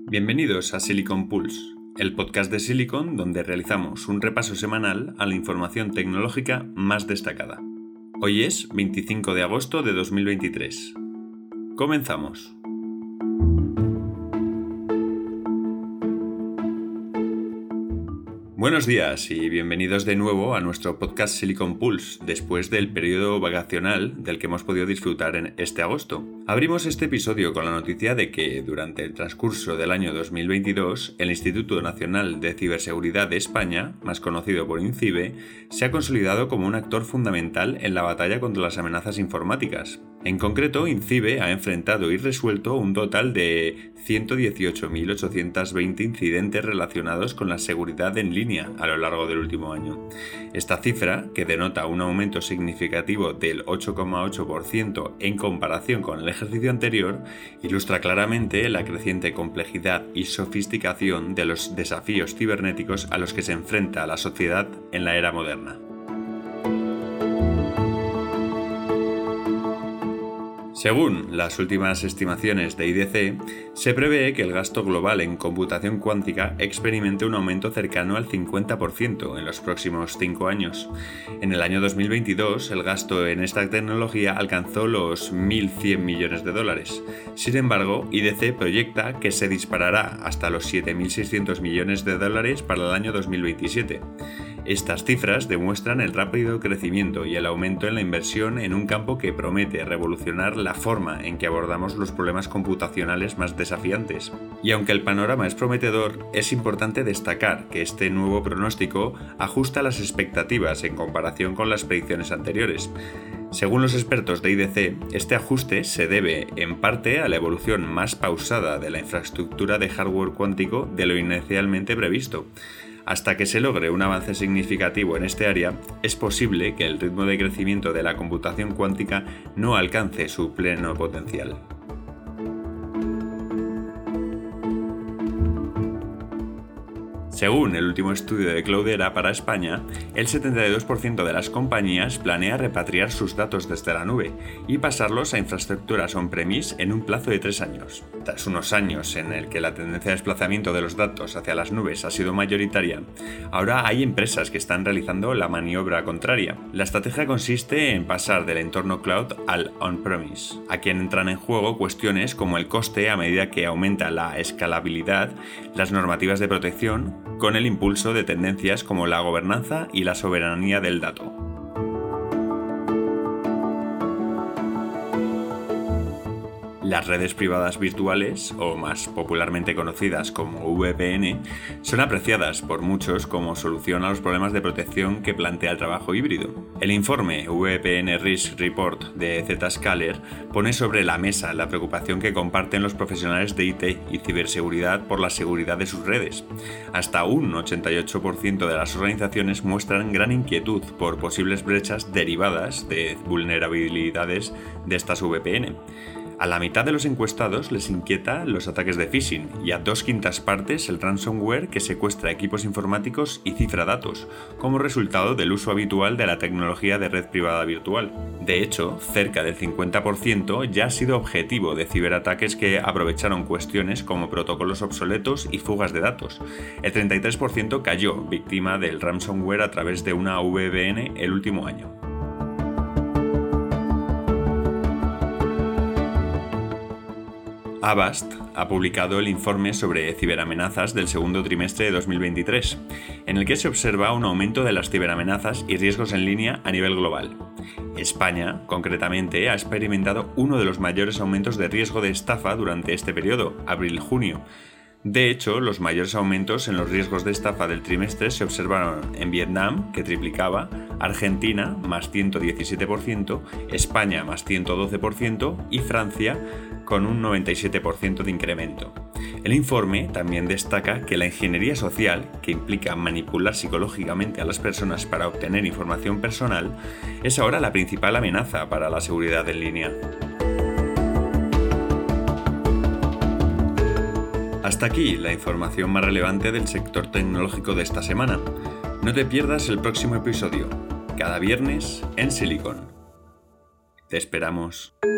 Bienvenidos a Silicon Pulse, el podcast de Silicon donde realizamos un repaso semanal a la información tecnológica más destacada. Hoy es 25 de agosto de 2023. Comenzamos. Buenos días y bienvenidos de nuevo a nuestro podcast Silicon Pulse, después del periodo vacacional del que hemos podido disfrutar en este agosto. Abrimos este episodio con la noticia de que, durante el transcurso del año 2022, el Instituto Nacional de Ciberseguridad de España, más conocido por INCIBE, se ha consolidado como un actor fundamental en la batalla contra las amenazas informáticas. En concreto, INCIBE ha enfrentado y resuelto un total de 118.820 incidentes relacionados con la seguridad en línea a lo largo del último año. Esta cifra, que denota un aumento significativo del 8,8% en comparación con el ejercicio anterior, ilustra claramente la creciente complejidad y sofisticación de los desafíos cibernéticos a los que se enfrenta la sociedad en la era moderna. Según las últimas estimaciones de IDC, se prevé que el gasto global en computación cuántica experimente un aumento cercano al 50% en los próximos 5 años. En el año 2022, el gasto en esta tecnología alcanzó los 1.100 millones de dólares. Sin embargo, IDC proyecta que se disparará hasta los 7.600 millones de dólares para el año 2027. Estas cifras demuestran el rápido crecimiento y el aumento en la inversión en un campo que promete revolucionar la forma en que abordamos los problemas computacionales más desafiantes. Y aunque el panorama es prometedor, es importante destacar que este nuevo pronóstico ajusta las expectativas en comparación con las predicciones anteriores. Según los expertos de IDC, este ajuste se debe en parte a la evolución más pausada de la infraestructura de hardware cuántico de lo inicialmente previsto. Hasta que se logre un avance significativo en este área, es posible que el ritmo de crecimiento de la computación cuántica no alcance su pleno potencial. Según el último estudio de Cloudera para España, el 72% de las compañías planea repatriar sus datos desde la nube y pasarlos a infraestructuras on-premise en un plazo de 3 años. Tras unos años en el que la tendencia de desplazamiento de los datos hacia las nubes ha sido mayoritaria, ahora hay empresas que están realizando la maniobra contraria. La estrategia consiste en pasar del entorno cloud al on-premise. Aquí entran en juego cuestiones como el coste a medida que aumenta la escalabilidad, las normativas de protección, con el impulso de tendencias como la gobernanza y la soberanía del dato. Las redes privadas virtuales, o más popularmente conocidas como VPN, son apreciadas por muchos como solución a los problemas de protección que plantea el trabajo híbrido. El informe VPN Risk Report de Zscaler pone sobre la mesa la preocupación que comparten los profesionales de IT y ciberseguridad por la seguridad de sus redes. Hasta un 88% de las organizaciones muestran gran inquietud por posibles brechas derivadas de vulnerabilidades de estas VPN. A la mitad de los encuestados les inquieta los ataques de phishing y a 2/5 partes el ransomware que secuestra equipos informáticos y cifra datos, como resultado del uso habitual de la tecnología de red privada virtual. De hecho, cerca del 50% ya ha sido objetivo de ciberataques que aprovecharon cuestiones como protocolos obsoletos y fugas de datos. El 33% cayó víctima del ransomware a través de una VPN el último año. Avast ha publicado el informe sobre ciberamenazas del segundo trimestre de 2023, en el que se observa un aumento de las ciberamenazas y riesgos en línea a nivel global. España, concretamente, ha experimentado uno de los mayores aumentos de riesgo de estafa durante este periodo, abril-junio. De hecho, los mayores aumentos en los riesgos de estafa del trimestre se observaron en Vietnam, que triplicaba, Argentina, más 117%, España, más 112% y Francia, con un 97% de incremento. El informe también destaca que la ingeniería social, que implica manipular psicológicamente a las personas para obtener información personal, es ahora la principal amenaza para la seguridad en línea. Hasta aquí la información más relevante del sector tecnológico de esta semana. No te pierdas el próximo episodio, cada viernes en Silicon. Te esperamos.